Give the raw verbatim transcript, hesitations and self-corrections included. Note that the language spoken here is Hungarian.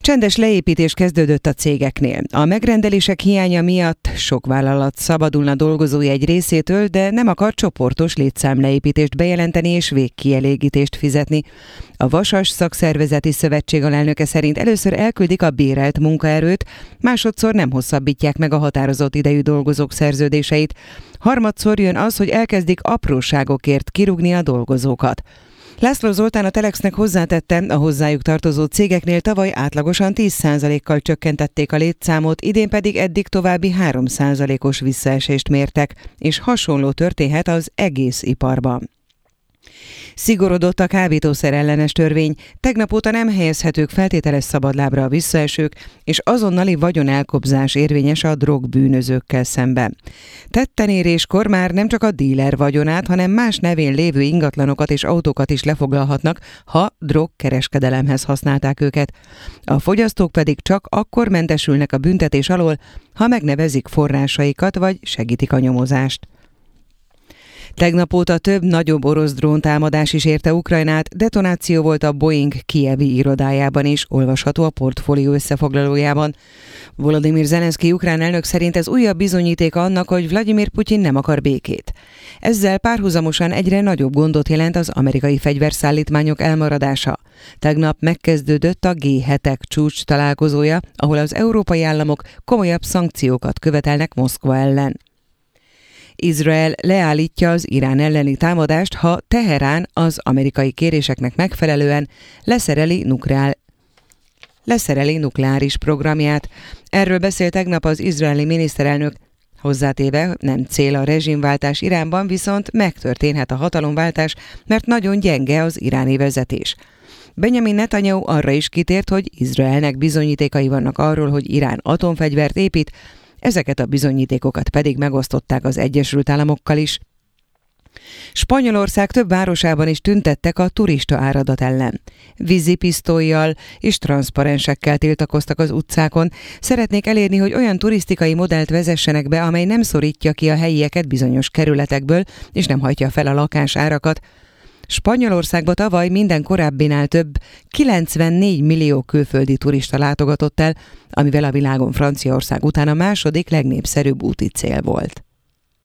Csendes leépítés kezdődött a cégeknél. A megrendelések hiánya miatt sok vállalat szabadulna dolgozói egy részétől, de nem akar csoportos létszámleépítést bejelenteni és végkielégítést fizetni. A Vasas Szakszervezeti Szövetség alelnöke szerint először elküldik a bérelt munkaerőt, másodszor nem hosszabbítják meg a határozott idejű dolgozók szerződéseit. Harmadszor jön az, hogy elkezdik apróságokért kirúgni a dolgozókat. László Zoltán a Telexnek hozzátette, a hozzájuk tartozó cégeknél tavaly átlagosan tíz százalékkal csökkentették a létszámot, idén pedig eddig további három százalékos visszaesést mértek, és hasonló történhet az egész iparban. Szigorodott a kábítószer ellenes törvény, tegnap óta nem helyezhetők feltételes szabadlábra a visszaesők, és azonnali vagyonelkobzás érvényes a drogbűnözőkkel szemben. Tettenéréskor már nem csak a díler vagyonát, hanem más nevén lévő ingatlanokat és autókat is lefoglalhatnak, ha drogkereskedelemhez használták őket. A fogyasztók pedig csak akkor mentesülnek a büntetés alól, ha megnevezik forrásaikat vagy segítik a nyomozást. Tegnap óta több nagyobb orosz dróntámadás is érte Ukrajnát, detonáció volt a Boeing kijevi irodájában is, olvasható a Portfólió összefoglalójában. Volodymyr Zelenszky ukrán elnök szerint ez újabb bizonyítéka annak, hogy Vladimir Putyin nem akar békét. Ezzel párhuzamosan egyre nagyobb gondot jelent az amerikai fegyverszállítmányok elmaradása. Tegnap megkezdődött a gé hetek csúcs találkozója, ahol az európai államok komolyabb szankciókat követelnek Moszkva ellen. Izrael leállítja az Irán elleni támadást, ha Teherán az amerikai kéréseknek megfelelően leszereli, nukleál... leszereli nukleáris programját. Erről beszélt tegnap az izraeli miniszterelnök, hozzátéve, nem cél a rezsimváltás Iránban, viszont megtörténhet a hatalomváltás, mert nagyon gyenge az iráni vezetés. Benjamin Netanyahu arra is kitért, hogy Izraelnek bizonyítékai vannak arról, hogy Irán atomfegyvert épít, ezeket a bizonyítékokat pedig megosztották az Egyesült Államokkal is. Spanyolország több városában is tüntettek a turista áradat ellen. Vízipisztollyal és transzparensekkel tiltakoztak az utcákon. Szeretnék elérni, hogy olyan turisztikai modellt vezessenek be, amely nem szorítja ki a helyieket bizonyos kerületekből, és nem hajtja fel a lakásárakat. Spanyolországba tavaly minden korábbinál több kilencvennégy millió külföldi turista látogatott el, amivel a világon Franciaország után a második legnépszerűbb úti cél volt.